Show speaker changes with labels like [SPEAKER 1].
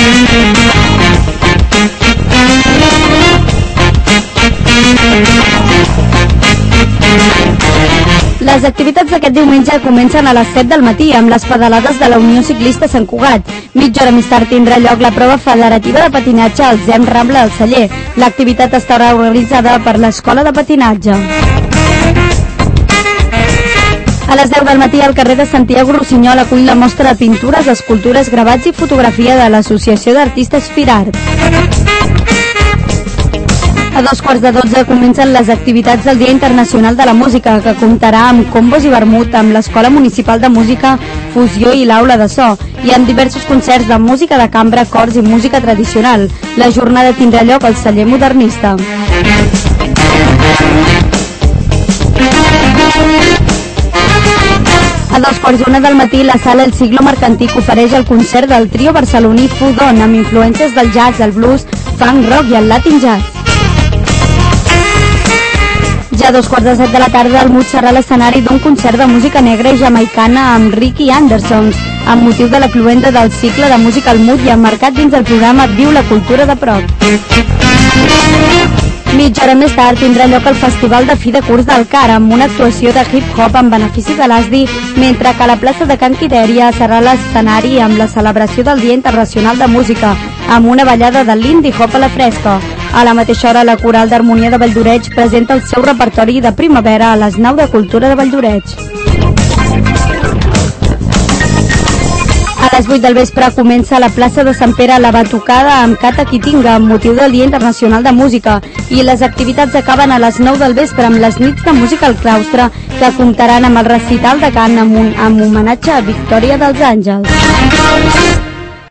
[SPEAKER 1] Les activitats d'aquest diumenge comencen a les 7 del matí amb les pedalades de la Unió Ciclista Sant Cugat. Mitja hora més tard tindrà lloc la prova federativa de patinatge al ZEM Rambla del Celler. L'activitat estarà organitzada per l'Escola de Patinatge. A les 10 del matí al carrer de Santiago Rossinyol acull la mostra de pintures, escultures, gravats i fotografia de l'Associació d'Artistes Firart. A 2:15 comencen les activitats del Dia Internacional de la Música, que comptarà amb combos i vermut amb l'Escola Municipal de Música, Fusió i l'Aula de So, i amb diversos concerts de música de cambra, cors i música tradicional. La jornada tindrà lloc al Celler Modernista. A 2:45 del matí, la sala El Siglo Mercantic ofereix el concert del trio barceloní Fudon amb influències del jazz, el blues, funk, rock i el latin jazz. Ja a 2:45 de la tarda, el MUT serà l'escenari d'un concert de música negra i jamaicana amb Ricky Anderson, amb motiu de la cloenda del cicle de música al MUT i emmarcat dins el programa Viu la Cultura de Prop. Mitja hora més tard tindrà lloc el Festival de Fi de Curs del CAR amb una actuació de hip-hop en benefici de l'ASDI, mentre que la plaça de Can Quitèria serà l'escenari amb la celebració del Dia Internacional de Música, amb una ballada de l'indie hop a la fresca. A la mateixa hora, la Coral d'Harmonia de Valldoreix presenta el seu repertori de primavera a les 9 de Cultura de Valldoreix. A les 8 del vespre comença a la plaça de Sant Pere la batucada amb Cata Quitinga amb motiu del Dia Internacional de Música, i les activitats acaben a les 9 del vespre amb les nits de música al claustre, que comptaran amb el recital de cant amb homenatge a Victòria dels Àngels.